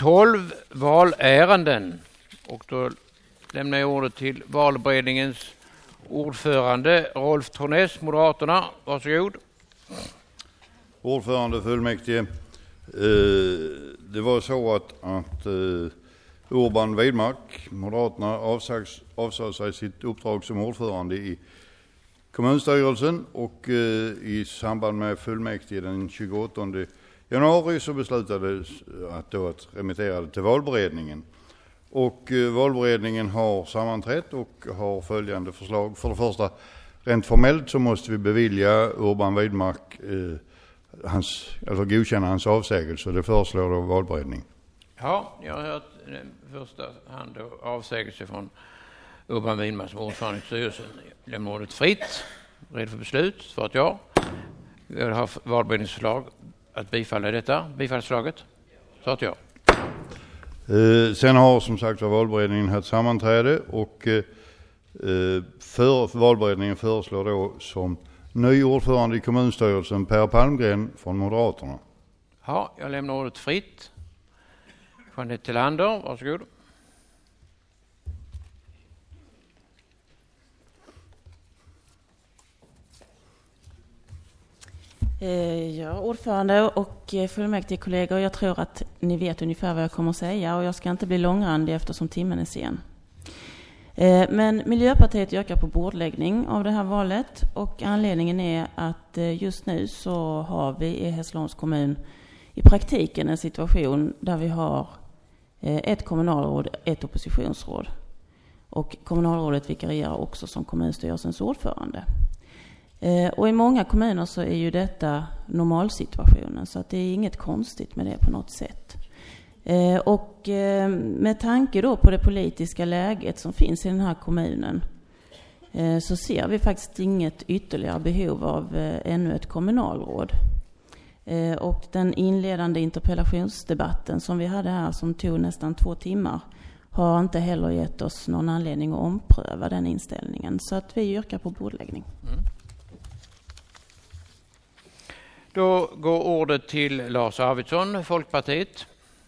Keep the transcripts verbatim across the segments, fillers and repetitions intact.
tolv valärenden. Och då lämnar jag ordet till valberedningens ordförande Rolf Tornäs, Moderaterna. Varsågod. Ordförande fullmäktige. Det var så att, att Urban Widmark, Moderaterna, avsade sig sitt uppdrag som ordförande i kommunstyrelsen, och i samband med fullmäktige den tjugoåttonde januari så beslutades att då att remittera det till valberedningen. Och valberedningen har sammanträtt och har följande förslag. För det första, rent formellt så måste vi bevilja Urban Widmark eh, hans, alltså godkänna hans avsägelse. Det föreslår då valberedning. Ja, jag har hört första hand då avsägelse från Urban Widmark som ordförande i styrelsen. Lämnar ordet fritt. Red för beslut. För att jag. Vi har valberedningsförslag att bifalla detta. Bifallsförslaget. Så att jag. Eh, sen har som sagt valberedningen haft sammanträde, och eh, för, valberedningen föreslår då som ny ordförande i kommunstyrelsen Per Palmgren från Moderaterna. Ja, jag lämnar ordet fritt. Jeanette Tillander, varsågod. Ja, ordförande och fullmäktige kollegor, jag tror att ni vet ungefär vad jag kommer att säga, och jag ska inte bli långrandig eftersom timmen är sen. Men Miljöpartiet yrkar på bordläggning av det här valet, och anledningen är att just nu så har vi i Hässleholms kommun i praktiken en situation där vi har ett kommunalråd, ett oppositionsråd, och kommunalrådet vikarierar också som kommunstyrelsens ordförande. Och i många kommuner så är ju detta normalsituationen, så att det är inget konstigt med det på något sätt. Och med tanke då på det politiska läget som finns i den här kommunen så ser vi faktiskt inget ytterligare behov av ännu ett kommunalråd. Och den inledande interpellationsdebatten som vi hade här, som tog nästan två timmar, har inte heller gett oss någon anledning att ompröva den inställningen. Så att vi yrkar på bordläggning. Mm. Då går ordet till Lars Arvidsson, Folkpartiet.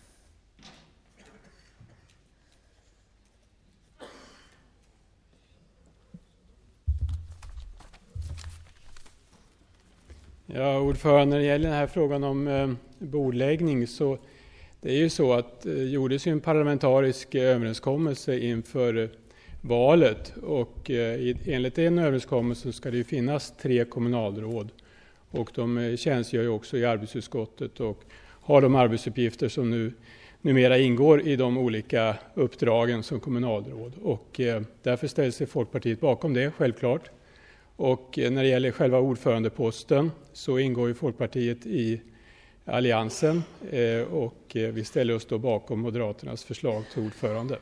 Ja, ordförande, när det gäller den här frågan om eh, bordläggning, så det är ju så att eh, gjordes ju en parlamentarisk överenskommelse inför eh, valet, och eh, enligt den överenskommelsen ska det ju finnas tre kommunalråd, och de eh, tjänstgör ju också i arbetsutskottet och har de arbetsuppgifter som nu numera ingår i de olika uppdragen som kommunalråd, och eh, därför ställer sig Folkpartiet bakom det, självklart. Och när det gäller själva ordförandeposten så ingår ju Folkpartiet i alliansen, och vi ställer oss då bakom Moderaternas förslag till ordförande.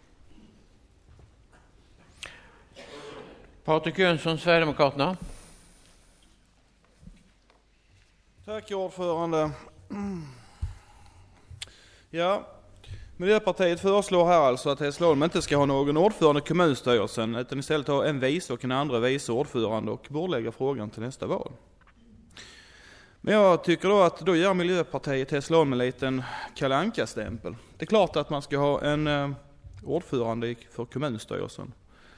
Patrik Jönsson, Sverigedemokraterna. Tack ordförande. Ja, Miljöpartiet föreslår här alltså att Hässleholm inte ska ha någon ordförande i kommunstyrelsen, utan istället ha en vice och en andra vice ordförande, och bordlägga frågan till nästa val. Men jag tycker då att då gör Miljöpartiet Hässleholm en liten Kalle Anka-stämpel. Det är klart att man ska ha en eh, ordförande för kommunstyrelsen.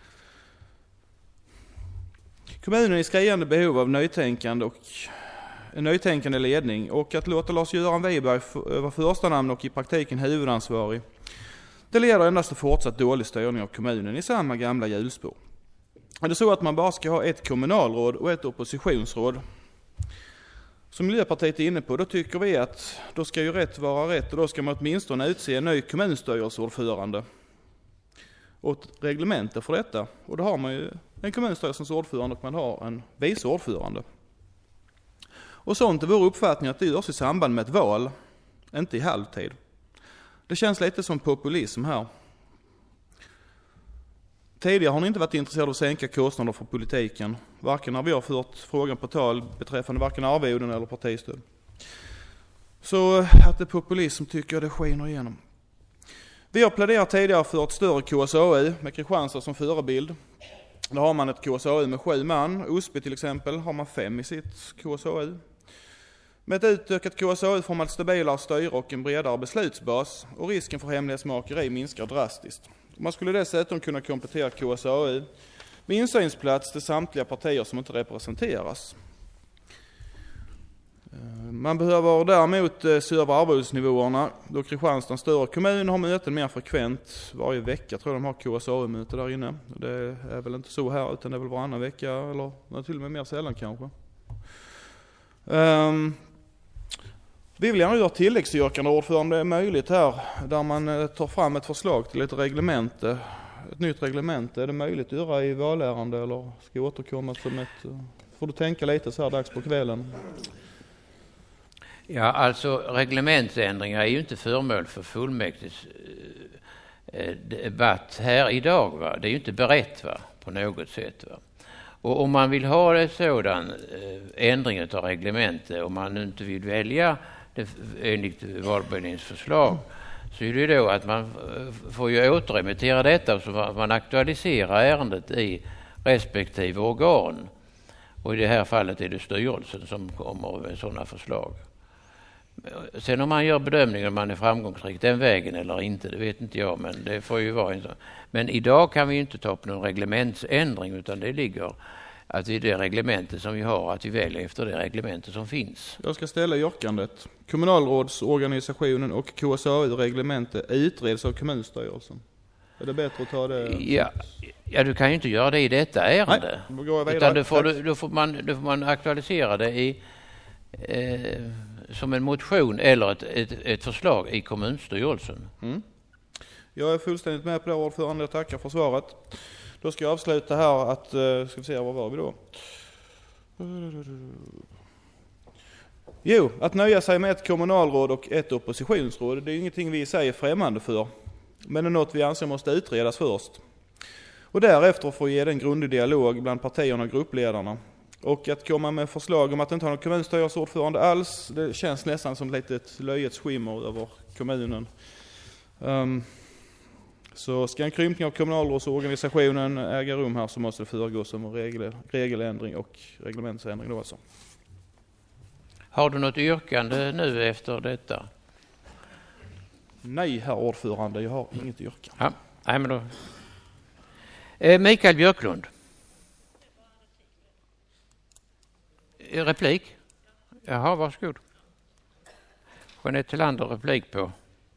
Kommunen är i skriande behov av nytänkande och en nytänkande ledning, och att låta Lars-Göran Wiberg vara första namn och i praktiken huvudansvarig, det leder endast till fortsatt dålig styrning av kommunen i samma gamla hjulspår. Är det så att man bara ska ha ett kommunalråd och ett oppositionsråd, som Miljöpartiet är inne på, då tycker vi att då ska ju rätt vara rätt, och då ska man åtminstone utse en ny kommunstyrelseordförande och ett reglemente för detta. Och då har man ju en kommunstyrelsens ordförande och man har en vice ordförande. Och sånt är vår uppfattning att det görs i samband med ett val, inte i halvtid. Det känns lite som populism här. Tidigare har ni inte varit intresserade av att sänka kostnader för politiken, varken när vi har fört frågan på tal beträffande varken arvoden eller partistöd. Så att det är populism tycker jag det skiner igenom. Vi har pläderat tidigare för ett större K S A U med Kristianstad som förebild. Då har man ett K S A U med sju man. Osby till exempel har man fem i sitt K S A U. Med ett utökat K S A får man ett stabilare styre och en bredare beslutsbas och risken för hemlighetsmakeri minskar drastiskt. Man skulle dessutom kunna komplettera K S A U med insynsplats till samtliga partier som inte representeras. Man behöver däremot se över arvodesnivåerna då Kristianstad, en större kommun, har möten mer frekvent. Varje vecka tror jag de har K S A U-möte där inne. Det är väl inte så här, utan det är väl varannan vecka eller till och med mer sällan kanske. Um, vi vill gärna göra tilläggsyrkande, ordförande, det är möjligt här, där man tar fram ett förslag till ett reglemente. Ett nytt reglemente, är det möjligt att göra i valärende eller ska jag återkomma som ett... Får du tänka lite så här dags på kvällen. Ja, alltså reglementsändringar är ju inte föremål för fullmäktiges eh, debatt här idag. Va? Det är ju inte berett, va? På något sätt. Va? Och om man vill ha en sådan eh, ändring av reglementet, om man inte vill välja det enligt valberedningens förslag, så är det då att man får ju återremittera detta så att man aktualiserar ärendet i respektive organ. Och i det här fallet är det styrelsen som kommer med sådana förslag. Sen om man gör bedömningen om man är framgångsrik den vägen eller inte, det vet inte jag, men det får ju vara en sån. Men idag kan vi inte ta upp någon reglementsändring, utan det ligger att det är det reglementet som vi har, att vi väljer efter det reglementet som finns. Jag ska ställa yrkandet. Kommunalrådsorganisationen och K S A U-reglementet utreds av kommunstyrelsen. Är det bättre att ta det? Ja, ja, du kan ju inte göra det i detta ärende. Nej, då går jag vidare. Utan då får, då får, man, då får man aktualisera det i, eh, som en motion eller ett, ett, ett förslag i kommunstyrelsen. Mm. Jag är fullständigt med på det, ordförande. Jag tackar för svaret. Då ska jag avsluta här att, ska vi se, vad var vi då? Jo, att nöja sig med ett kommunalråd och ett oppositionsråd, det är ingenting vi säger främmande för. Men det är något vi anser måste utredas först. Och därefter få ge den grundlig dialog bland partierna och gruppledarna. Och att komma med förslag om att inte ha någon kommunstyrelseordförande alls, det känns nästan som ett litet löjets skimmer över kommunen. Um, så ska en krympning av kommunalrådsorganisationen äga rum här, så måste det föregås av en regel, regeländring och reglementsändring då alltså. Har du något yrkande nu efter detta? Nej, herr ordförande, jag har inget yrkande. Ja, nej men då. Eh, Mikael Björklund. Replik? Jaha, varsågod. Jeanette Tillander, replik på.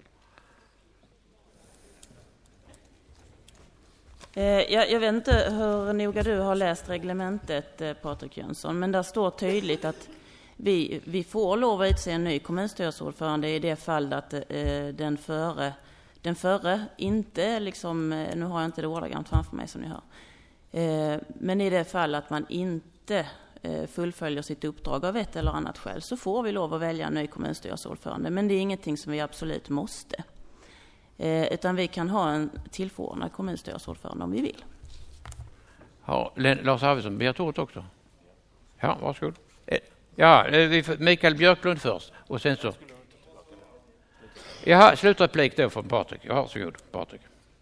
Jag, jag vet inte hur noga du har läst reglementet, Patrik Jönsson, men där står tydligt att vi, vi får lov att utse en ny kommunstyrelseordförande i det fall att eh, den före den förre inte, liksom, nu har jag inte det ordagrant framför mig som ni hör, eh, men i det fall att man inte eh, fullföljer sitt uppdrag av ett eller annat skäl, så får vi lov att välja en ny kommunstyrelseordförande, men det är ingenting som vi absolut måste. Eh, utan vi kan ha en tillförordnad kommunstyrelseordförande om vi vill. Har Lars Arvidsson begärt ordet också? Ja, varsågod. Eh, ja, vi Mikael Björklund först och sen så. Jaha, slutreplik då från Patrik. Ja, varsågod, Patrik.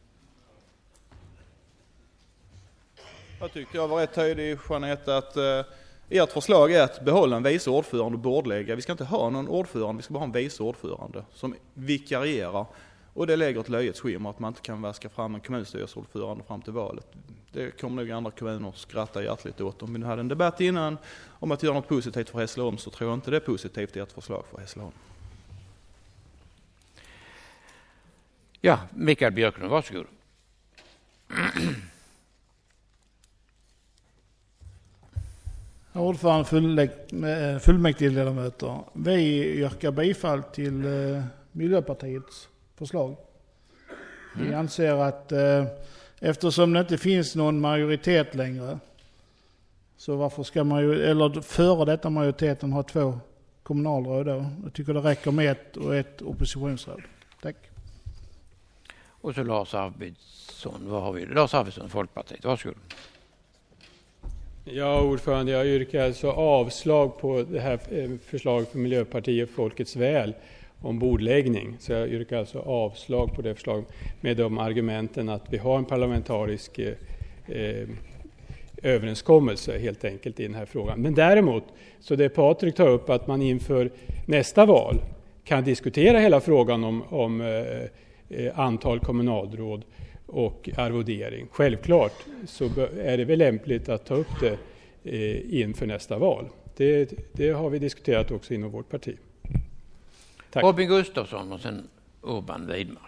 Jag tyckte jag var rätt tydlig, Jeanette, att eh, ert förslag är att behålla en vice ordförande och bordlägga. Vi ska inte ha någon ordförande, vi ska bara ha en vice ordförande som vikarierar. Och det lägger ett löjets skimmer att man inte kan vaska fram en kommunstyrelseordförande fram till valet. Det kommer nog andra kommuner skratta hjärtligt åt. Om vi hade en debatt innan om att göra något positivt för Hässleholm, så tror jag inte det är positivt i ett förslag för Hässleholm. Ja, Mikael Björklund, varsågod. Ordförande, fullmäktigeledamöter. Vi yrkar bifall till eh, Miljöpartiets förslag. Vi mm. anser att eh, eftersom det inte finns någon majoritet längre, så varför ska man ju, eller före detta majoriteten ha två kommunalråd då? Jag tycker det räcker med ett och ett oppositionsråd. Tack. Och så Lars Arvidsson, vad har vi? Lars Arvidsson, Folkpartiet, varsågod. Ja, ordförande, jag yrkar alltså avslag på det här förslaget för Miljöpartiet Folkets väl om bordläggning. Så jag yrkar alltså avslag på det förslaget med de argumenten att vi har en parlamentarisk eh, överenskommelse helt enkelt i den här frågan. Men däremot, så det Patrik tar upp, att man inför nästa val kan diskutera hela frågan om, om eh, antal kommunalråd och arvodering. Självklart så är det väl lämpligt att ta upp det eh, inför nästa val. Det, det har vi diskuterat också inom vårt parti. Tack. Robin Gustafsson och sen Urban Widmark.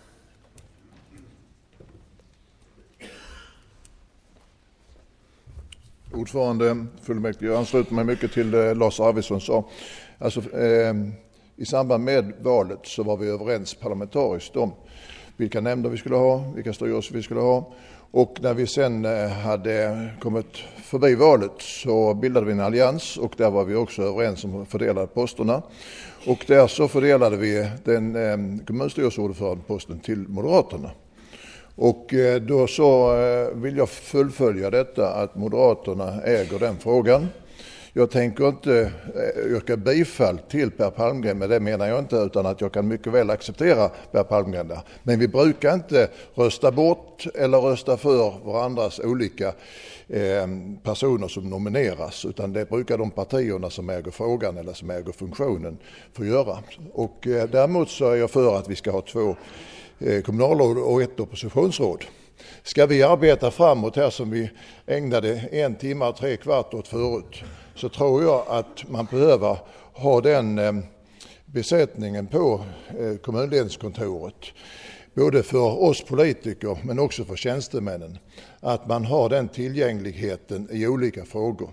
Ordförande, fullmäktige, jag ansluter mig mycket till det Lars Arvidsson sa. Alltså, eh, i samband med valet så var vi överens parlamentariskt om vilka nämnder vi skulle ha, vilka styrelser vi skulle ha. Och när vi sen eh, hade kommit förbi valet så bildade vi en allians och där var vi också överens om att fördela posterna. Och där så fördelade vi den eh, kommunstyrelseordförandeposten till Moderaterna. Och då så vill jag fullfölja detta att Moderaterna äger den frågan. Jag tänker inte yrka bifall till Per Palmgren, men det menar jag inte, utan att jag kan mycket väl acceptera Per Palmgren där. Men vi brukar inte rösta bort eller rösta för varandras olika eh, personer som nomineras, utan det brukar de partierna som äger frågan eller som äger funktionen få göra. Och eh, däremot så är jag för att vi ska ha två kommunalråd och ett oppositionsråd. Ska vi arbeta framåt här som vi ägnade en timme och tre kvart åt förut, så tror jag att man behöver ha den besättningen på kommunledningskontoret, både för oss politiker men också för tjänstemännen, att man har den tillgängligheten i olika frågor.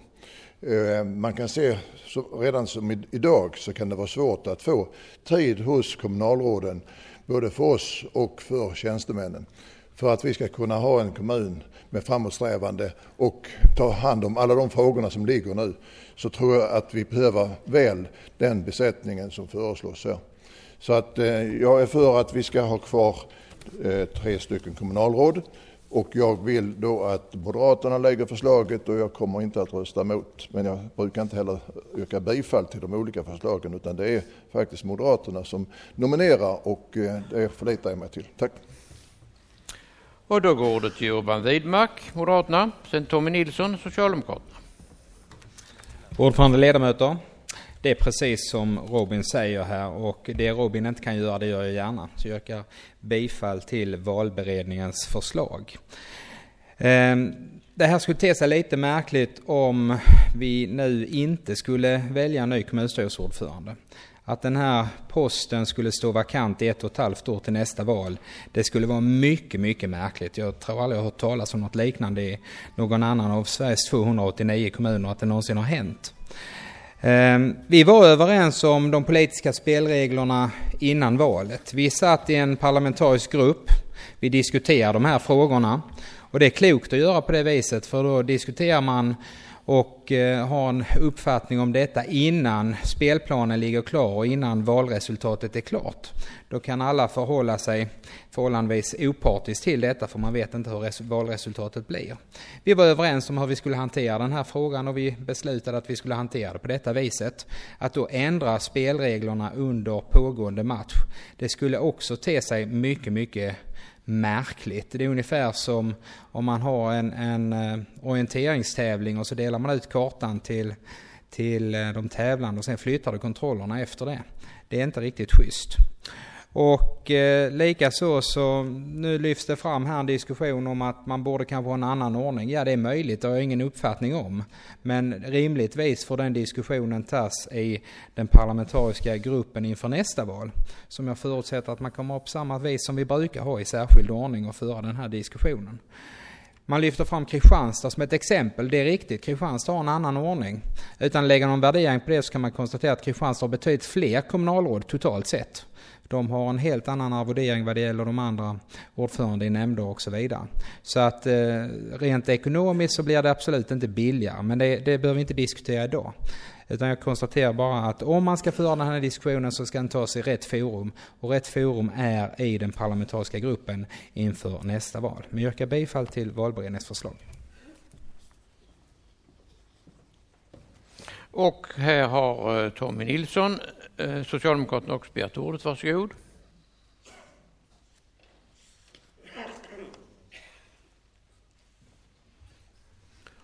Man kan se redan som idag så kan det vara svårt att få tid hos kommunalråden, både för oss och för tjänstemännen, för att vi ska kunna ha en kommun med framåtsträvande och ta hand om alla de frågorna som ligger nu, så tror jag att vi behöver väl den besättningen som föreslås här. Så att eh, jag är för att vi ska ha kvar eh, tre stycken kommunalråd, och jag vill då att Moderaterna lägger förslaget, och jag kommer inte att rösta emot. Men jag brukar inte heller yrka bifall till de olika förslagen, utan det är faktiskt Moderaterna som nominerar, och det förlitar jag mig till. Tack. Och då går det till Urban Widmark, Moderaterna, sen Tommy Nilsson, Socialdemokraterna. Ordförande, ledamöter. Det är precis som Robin säger här, och det Robin inte kan göra, det gör jag gärna. Så jag yrkar bifall till valberedningens förslag. Det här skulle te sig lite märkligt om vi nu inte skulle välja en ny kommunstyrelseordförande. Att den här posten skulle stå vakant i ett och ett halvt år till nästa val, det skulle vara mycket, mycket märkligt. Jag tror aldrig jag har hört talas om något liknande i någon annan av Sveriges tvåhundraåttionio kommuner, att det någonsin har hänt. Vi var överens om de politiska spelreglerna innan valet. Vi satt i en parlamentarisk grupp, vi diskuterade de här frågorna, och det är klokt att göra på det viset, för då diskuterar man och eh, har en uppfattning om detta innan spelplanen ligger klar och innan valresultatet är klart. Då kan alla förhålla sig förhållandevis opartiskt till detta, för man vet inte hur res- valresultatet blir. Vi var överens om hur vi skulle hantera den här frågan, och vi beslutade att vi skulle hantera det på detta viset. Att då ändra spelreglerna under pågående match, det skulle också te sig mycket, mycket märkligt. Det är ungefär som om man har en, en uh, orienteringstävling och så delar man ut kartan till, till uh, de tävlande och sen flyttar du kontrollerna efter det. Det är inte riktigt schysst. Och eh, likaså så nu lyfts det fram här en diskussion om att man borde kanske ha en annan ordning. Ja, det är möjligt, det har jag ingen uppfattning om. Men rimligtvis får den diskussionen tas i den parlamentariska gruppen inför nästa val. Som jag förutsätter att man kommer upp samma vis som vi brukar ha i särskild ordning och föra den här diskussionen. Man lyfter fram Kristianstad som ett exempel. Det är riktigt, Kristianstad har en annan ordning. Utan att lägga någon värdering på det så kan man konstatera att Kristianstad har betydligt fler kommunalråd totalt sett. De har en helt annan arvodering vad det gäller de andra ordförande i nämnder och så vidare. Så att eh, rent ekonomiskt så blir det absolut inte billigare. Men det, det behöver vi inte diskutera idag. Utan jag konstaterar bara att om man ska föra den här diskussionen så ska den tas i rätt forum. Och rätt forum är i den parlamentariska gruppen inför nästa val. Men jag yrkar bifall till valberedningens förslag. Och här har Tommy Nilsson, Socialdemokraterna, också begärt ordet. Varsågod.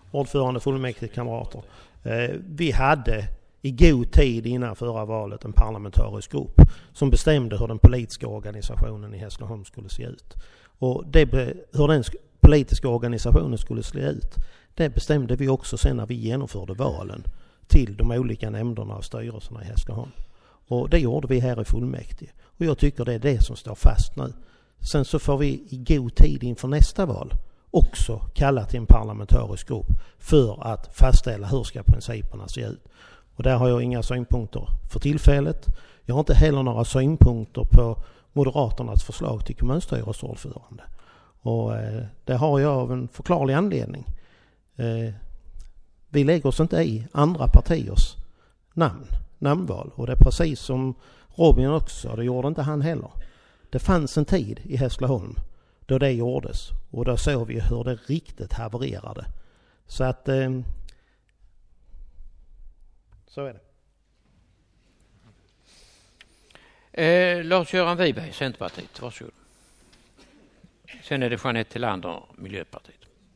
ordförande, fullmäktige, kamrater. Eh, vi hade i god tid innan förra valet en parlamentarisk grupp som bestämde hur den politiska organisationen i Hässleholm skulle se ut. Och det, hur den politiska organisationen skulle se ut, det bestämde vi också sen när vi genomförde valen till de olika nämnderna och styrelserna i Hässleholm. Och det gjorde vi här i fullmäktige. Och jag tycker det är det som står fast nu. Sen så får vi i god tid inför nästa val också kalla till en parlamentarisk grupp för att fastställa hur ska principerna se ut. Och där har jag inga synpunkter för tillfället. Jag har inte heller några synpunkter på Moderaternas förslag till kommunstyrelseordförande. Och eh, det har jag av en förklarlig anledning. Eh, vi lägger oss inte i andra partiers namn, namnval. Och det är precis som Robin också, det gjorde inte han heller. Det fanns en tid i Hässleholm då det gjordes. Och då såg vi hur det riktigt havererade. Så att... Eh, så är det. Eh, Lars-Göran Wiberg, Centerpartiet. Varsågod. Sen är det Jeanette Tillander, Miljöpartiet.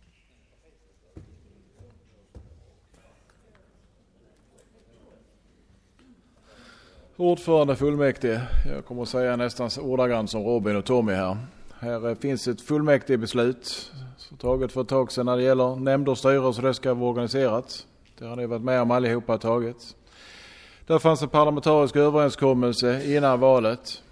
Ordförande fullmäktige. Jag kommer att säga nästan ordagrant som Robin och Tommy här. Här finns ett fullmäktigebeslut taget för ett tag sedan när det gäller nämnder och styrelser, det ska vara organiserat. Det har ni varit med om allihopa taget. Där fanns en parlamentarisk överenskommelse innan valet.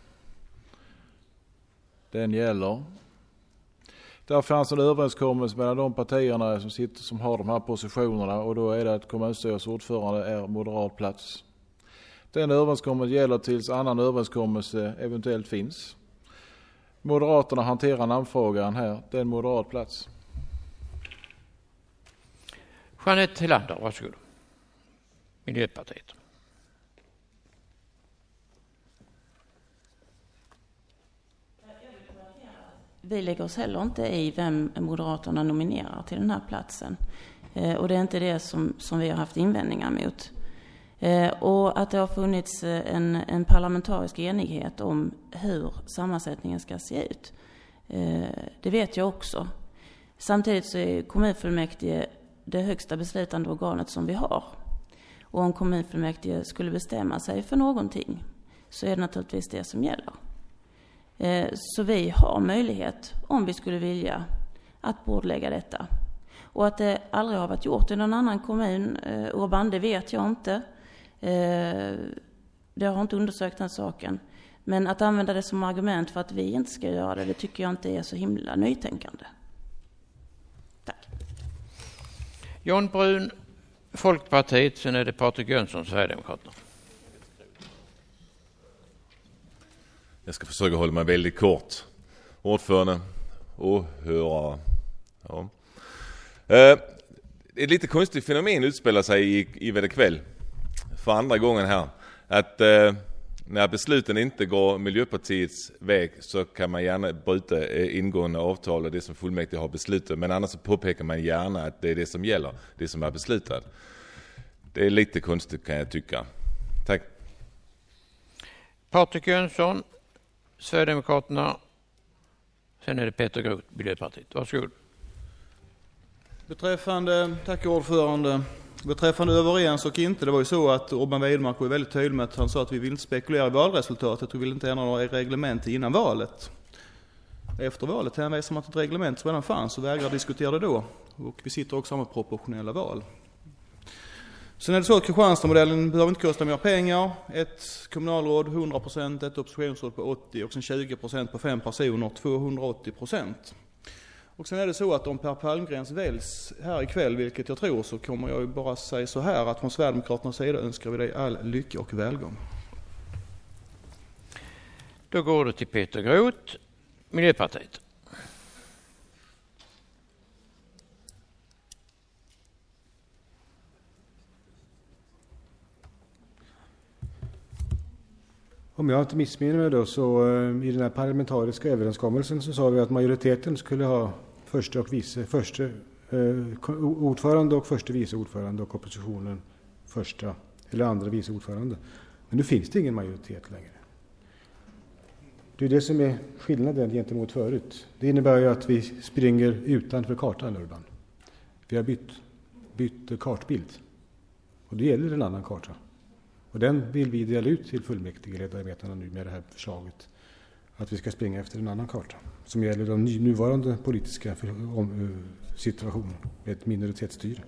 Den gäller. Där fanns en överenskommelse mellan de partierna som sitter som har de här positionerna, och då är det att kommunstyrelsens ordförande är moderat plats. Den överenskommelsen gäller tills annan överenskommelse eventuellt finns. Moderaterna hanterar namnfrågan här. Det är en moderat plats. Jeanette Tillander, varsågod. Miljöpartiet. Vi lägger oss heller inte i vem Moderaterna nominerar till den här platsen. Eh, och det är inte det som, som vi har haft invändningar mot. Eh, och att det har funnits en, en parlamentarisk enighet om hur sammansättningen ska se ut. Eh, det vet jag också. Samtidigt så är kommunfullmäktige det högsta beslutande organet som vi har. Och om kommunfullmäktige skulle bestämma sig för någonting så är det naturligtvis det som gäller. Eh, så vi har möjlighet, om vi skulle vilja, att bordlägga detta. Och att det aldrig har varit gjort i någon annan kommun, eh, Urban, det vet jag inte. Eh, det har inte undersökt den saken. Men att använda det som argument för att vi inte ska göra det, det tycker jag inte är så himla nytänkande. Tack. John Brun, Folkpartiet, sen är det Patrik Jönsson, Sverigedemokraterna. Jag ska försöka hålla mig väldigt kort. Ordförande, åhörare. Ja. Eh, ett lite konstigt fenomen utspelar sig i, i veckan kväll. För andra gången här. Att eh, när besluten inte går Miljöpartiets väg så kan man gärna bryta eh, ingående avtal och det som fullmäktige har beslutat. Men annars så påpekar man gärna att det är det som gäller, det som är beslutat. Det är lite konstigt kan jag tycka. Tack. Patrik Jönsson, Sverigedemokraterna. Sen är det Peter Groth, Miljöpartiet. Varsågod. Beträffande, tack ordförande. Beträffande överens och inte, det var ju så att Urban Widmark var väldigt tydlig med att han sa att vi vill inte spekulera i valresultatet och vill inte ändra några reglement innan valet. Efter valet hänvisar man till ett reglement som redan fanns och vägrar diskutera det då. Och vi sitter också med proportionella val. Sen är det så att Kristianstad-modellen behöver inte kosta mer pengar. Ett kommunalråd hundra procent, ett oppositionsråd på åttio och sen tjugo procent på fem personer, tvåhundraåttio procent. Och sen är det så att om Per Palmgrens väljs här ikväll, vilket jag tror, så kommer jag ju bara säga så här att från Sverigedemokraternas sida önskar vi dig all lycka och välgång. Då går det till Peter Groth, Miljöpartiet. Om jag inte missminner mig då så eh, i den här parlamentariska överenskommelsen så sa vi att majoriteten skulle ha första och vice, första, eh, ordförande och första vice ordförande och oppositionen första eller andra vice ordförande. Men nu finns det ingen majoritet längre. Det är det som är skillnaden gentemot förut. Det innebär ju att vi springer utanför kartan, Urban. Vi har bytt bytt kartbild. Och det gäller en annan karta. Och den vill vi dela ut till fullmäktigeledamöterna nu med det här förslaget. Att vi ska springa efter en annan karta. Som gäller den nuvarande politiska situationen med ett minoritetsstyre.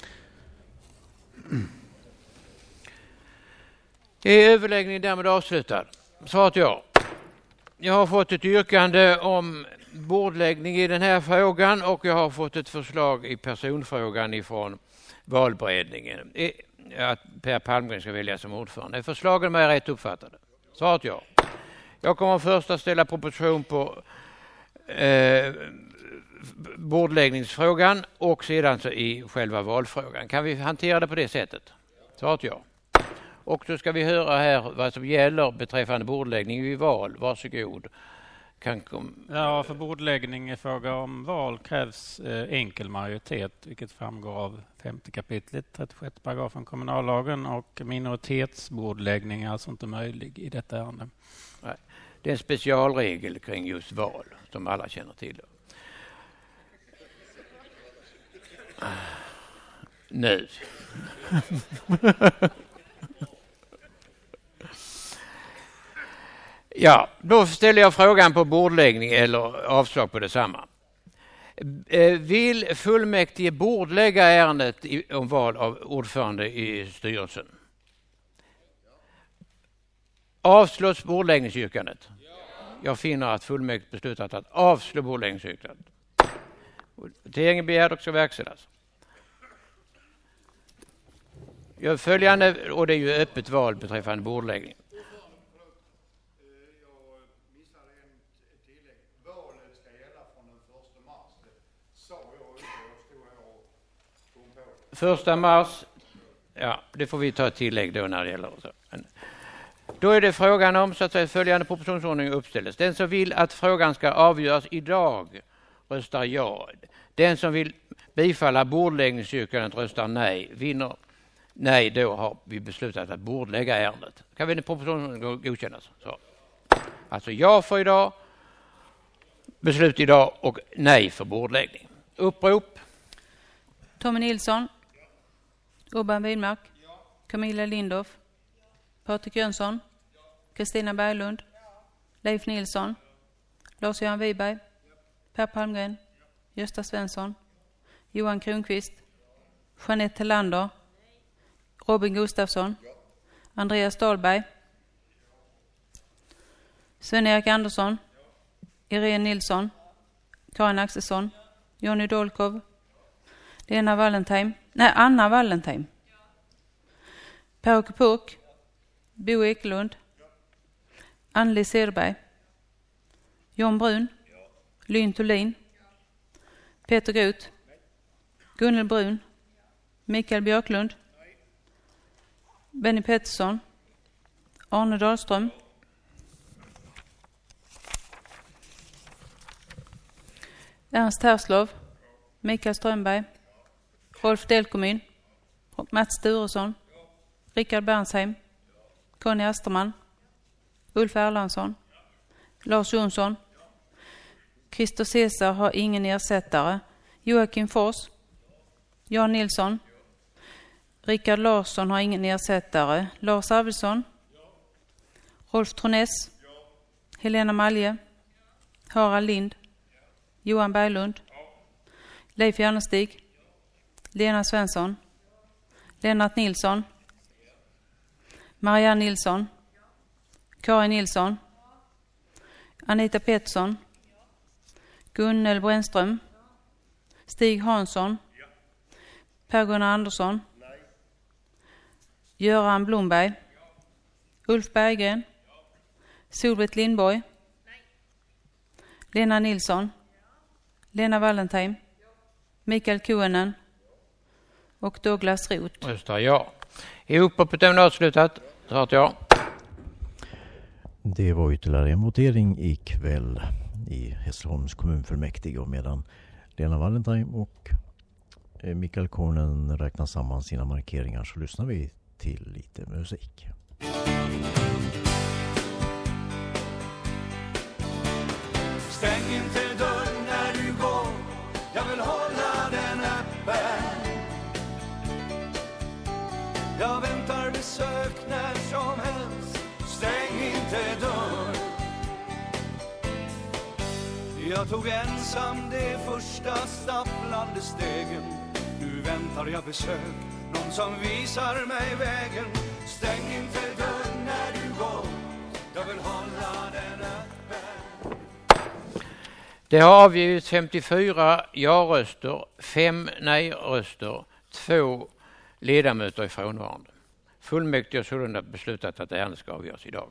Är överläggningen därmed avslutad? Svarat ja. Jag har fått ett yrkande om bordläggning i den här frågan och jag har fått ett förslag i personfrågan ifrån valberedningen. Att Per Palmgren ska väljas som ordförande. Förslagen är rätt uppfattade. Svarat ja. Jag kommer först att ställa proposition på eh, bordläggningsfrågan och sedan så i själva valfrågan. Kan vi hantera det på det sättet? Svarat ja. Och då ska vi höra här vad som gäller beträffande bordläggning vid val. Varsågod. Kan kom... Ja, för bordläggning i fråga om val krävs eh, enkel majoritet, vilket framgår av femte kapitlet, trettiosjätte paragrafen kommunallagen, och minoritetsbordläggning är alltså inte möjlig i detta ärende. Nej. Det är en specialregel kring just val som alla känner till. Nu. Ja, då ställer jag frågan på bordläggning eller avslag på detsamma. Vill fullmäktige bordlägga ärendet om val av ordförande i styrelsen? Avslås bordläggningsyrkandet? Jag finner att fullmäktige beslutat att avslå bordläggningsyrkandet. Voteringen begärd och ska verkställas. Gör följande, och det är ju öppet val beträffande bordläggning. Första mars, ja, det får vi ta ett tillägg då när det gäller. Då är det frågan om så att säga följande propositionsordning uppställs. Den som vill att frågan ska avgöras idag röstar ja. Den som vill bifalla bordläggningsyrkandet röstar nej. Vinner nej, då har vi beslutat att bordlägga ärendet. Kan vi den propositionen godkännas? Så. Alltså ja för idag, beslut idag och nej för bordläggning. Upprop. Tommy Nilsson. Urban Widmark. Camilla Lindorff. Patrik Jönsson. Kristina Berglund. Leif Nilsson. Lars-Göran Wiberg. Per Palmgren. Gösta Svensson. Johan Kronqvist. Jeanette Hellander. Robin Gustafsson. Andreas Dahlberg. Sven-Erik Andersson. Irene Nilsson. Karin Axelsson. Jonny Dolkov. Lena Wallentheim. Nej, Anna Wallentheim. Per-Åke Puk. Bo Ekelund. Anneli Cederberg. John Brun. Lynn Thulin. Peter Groth. Gunnel Brun. Mikael Björklund. Benny Pettersson. Arne Dahlström. Ernst Terslov. Mikael Strömberg. Rolf Delkomyn. Mats Sturesson. Rickard Bernsheim. Conny Asterman. Ulf Erlandsson. Lars Jonsson. Christer Cesar har ingen ersättare. Joakim Fors. Jan Nilsson. Rickard Larsson har ingen ersättare. Lars Arvidsson. Rolf Troness. Helena Malje. Harald Lind. Johan Berglund. Leif Järnestig. Lena Svensson. Lennart Nilsson. Marianne Nilsson. Karin Nilsson. Anita Pettersson. Gunnel Brännström. Stig Hansson. Per-Gunnar Andersson. Göran Blomberg. Ulf Berggren. Solveig Lindborg. Lena Nilsson. Lena Wallentheim. Mikael Kuenen. Och Douglas Roth. Röstar ja. Är uppåt avslutat? Svarat ja. Det var ytterligare en votering ikväll i Hässleholms kommunfullmäktige, och medan Lena Wallentheim och Mikael Kuenen räknar samman sina markeringar så lyssnar vi till lite musik. Stäng inte dörren när du går, jag vill hålla den öppen. besök när som helst. Stäng inte dörr. Jag tog ensam de första stapplande stegen. Nu väntar jag besök, någon som visar mig vägen. Stäng inte dörren när du går, jag vill hålla den öppen. Det har avgivits femtiofyra ja-röster, fem nej-röster, två ledamöter är frånvarande. Fullmäktige har sålunda beslutat att ärendet ska avgöras idag.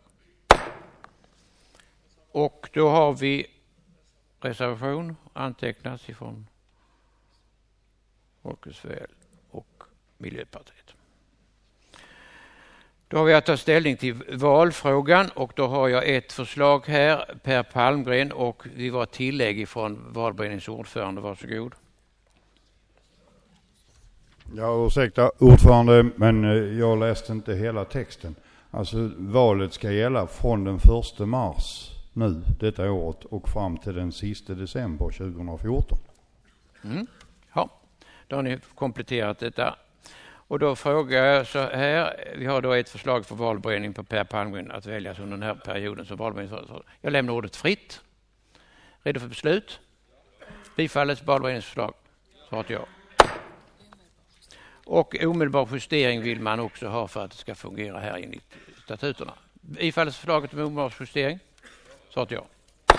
Och då har vi reservation antecknas ifrån Folkets väl och Miljöpartiet. Då har vi att ta ställning till valfrågan och då har jag ett förslag här, Per Palmgren, och vi var tillägg ifrån valberedningens ordförande. Varsågod. Ja, ursäkta ordförande, men jag läste inte hela texten. Alltså valet ska gälla från den första mars nu detta året och fram till den sista december tjugohundrafjorton. Mm. Ja, då har ni kompletterat detta. Och då frågar jag så här, vi har då ett förslag för valberedning på Per Palmgren att väljas under den här perioden som valberedning. Jag lämnar ordet fritt. Redo för beslut? Bifallets valberedningsförslag. Svarat ja. Och omedelbar justering vill man också ha för att det ska fungera här enligt statuterna. Bifallets förslaget om omedelbar justering. Svarat ja.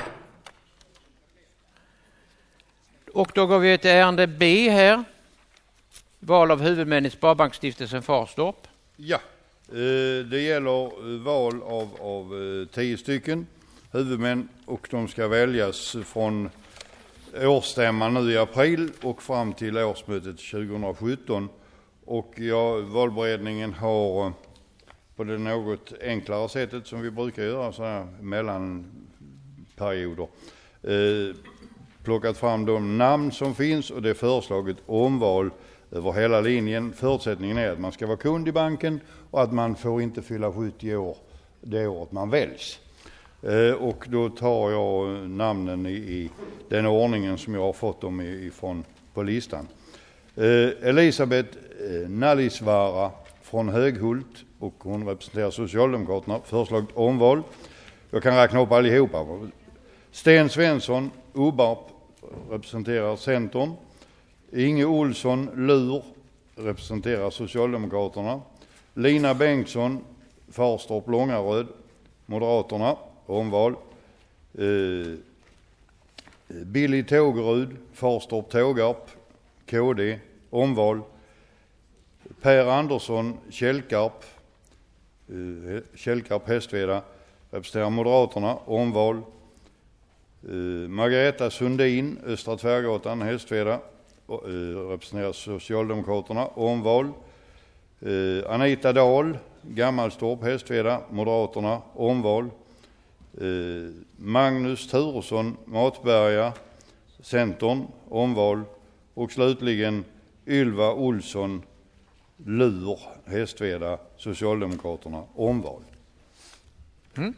Och då går vi till ärende B här. Val av huvudmän i Sparbanksstiftelsen Farstorp. Ja, det gäller val av, av tio stycken huvudmän och de ska väljas från årsstämman nu i april och fram till årsmötet tjugohundrasjutton. Och ja, valberedningen har på det något enklare sättet som vi brukar göra så här mellanperioder eh, plockat fram de namn som finns och det är föreslaget omval över hela linjen. Förutsättningen är att man ska vara kund i banken och att man får inte fylla sjuttio år det året man väljs. Eh, och då tar jag namnen i, i den ordningen som jag har fått dem ifrån på listan. Eh, Elisabeth eh, Nalisvara från Höghult och hon representerar Socialdemokraterna. Föreslaget omval. Jag kan räkna upp allihopa. Sten Svensson, Obarp, representerar Centern. Inge Olsson, Lur, representerar Socialdemokraterna. Lina Bengtsson, Farstorp, Långaröd, Moderaterna, omval. Eh, Billy Tågerud, Farstorp, Tågarp, K D, omval. Per Andersson, Källkarp, eh, Källkarp, Hästveda, representerar Moderaterna, omval. Eh, Margareta Sundin, Östra Tvärgatan, Hästveda, Uh, representerar Socialdemokraterna, omval. Uh, Anita Dahl, Gammalstorp, Hästveda, Moderaterna, omval. Uh, Magnus Turesson, Matberga, Centern, omval. Och slutligen Ylva Olsson, Lur, Hästveda, Socialdemokraterna, omval. Mm.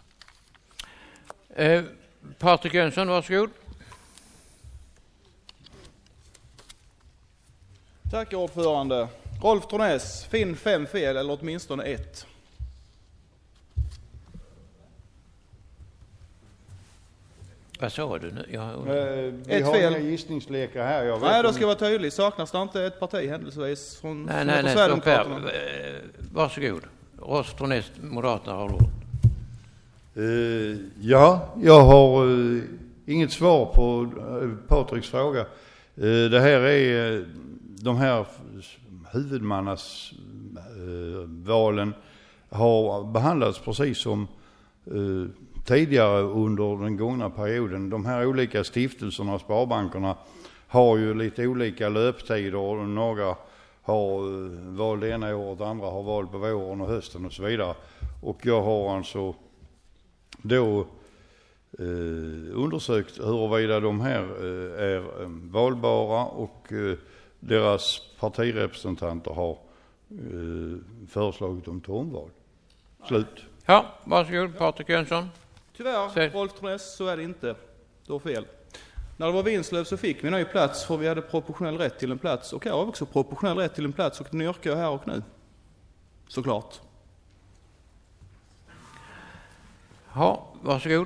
Uh, Patrik Jönsson, varsågod. Tack ordförande. Rolf Tornäs, finn fem fel eller åtminstone ett. Vad sa du nu? Jag... Eh, vi ett har fel. inga gissningslekar här. Jag vet nej, då om... ska jag vara tydlig. Saknas det inte ett parti händelsevis från, nej, från nej, nej, Sverigedemokraterna? Nej, varsågod. Rolf Tornäs, Moderaterna har ord. Uh, ja, jag har uh, inget svar på uh, Patriks fråga. Uh, det här är uh, de här huvudmannas uh, valen har behandlats precis som uh, tidigare under den gångna perioden. De här olika stiftelserna och sparbankerna har ju lite olika löptider och några har uh, val det ena året, andra har val på våren och hösten och så vidare. Och jag har alltså då eh, undersökt huruvida de här eh, är eh, valbara och eh, deras partirepresentanter har eh, föreslagit om tomval. Slut. Ja, varsågod Patrik Jönsson. Tyvärr, Rolf Tornäs, så är det inte. Du har fel. När det var Vinslöv så fick vi en ny plats för vi hade proportionell rätt till en plats och jag har också proportionell rätt till en plats och den yrkar jag här och nu. Såklart. Ja, varsågod.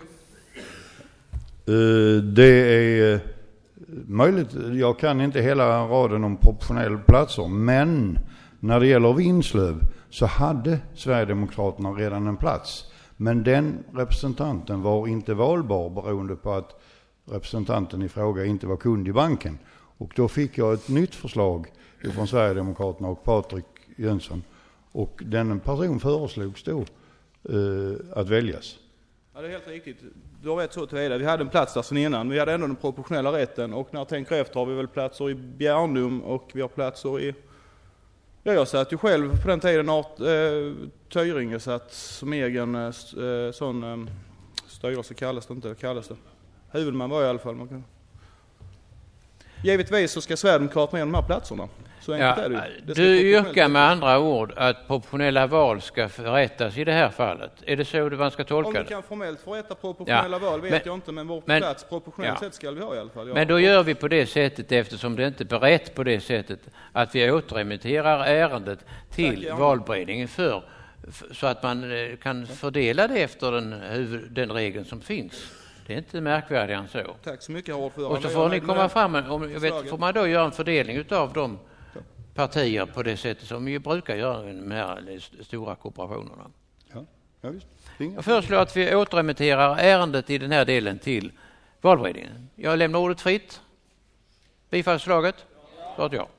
Uh, det är uh, möjligt, jag kan inte hela raden om proportionella platser, men när det gäller Vinslöv så hade Sverigedemokraterna redan en plats. Men den representanten var inte valbar beroende på att representanten i fråga inte var kund i banken. Och då fick jag ett nytt förslag från Sverigedemokraterna och Patrik Jönsson. Och den person föreslogs då uh, att väljas. Ja, det är helt riktigt. Du har rätt så tillvida. Vi hade en plats där sedan innan. Vi hade ändå den proportionella rätten. Och när jag tänker efter har vi väl platser i Bjärnum och vi har platser i... Ja, jag satt ju själv på den tiden att eh, Tyringe satt som egen eh, sån eh, styrelse kallas det inte, kallas det. Huvudman var i alla fall. Man kan... Givetvis så ska Sverigedemokraterna ge de här platserna. Så enkelt ja, är det. Det du yrkar med andra ord att proportionella val ska förrättas i det här fallet. Är det så man ska tolka det? Om vi kan formellt förrätta proportionella ja, val vet men, jag inte, men vår men, plats proportionellt ja. Sett ska vi ha i alla fall. Jag men då gör vi på det sättet, eftersom det inte är berett på det sättet, att vi återremitterar ärendet till Tack, valberedningen för, för, så att man kan fördela det efter den, huvud, den regeln som finns. Det är inte märkvärdigare än så. Tack så mycket, herr ordförande. Och så får ni komma fram, om, jag vet, får man då göra en fördelning utav de partier på det sättet som vi brukar göra med de här stora kooperationerna. Ja, ja visst. Jag föreslår att vi återremitterar ärendet i den här delen till valberedningen. Jag lämnar ordet fritt. Bifallsförslaget? Ja. Ja.